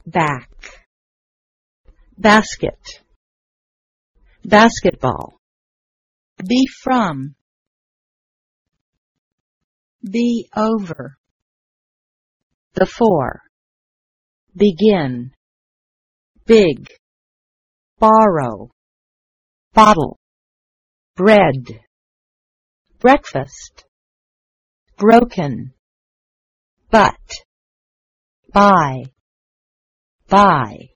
back, basket, basketball. Be from, be over, before, begin, big, borrow, bottle, bread, breakfast, broken, but, buy,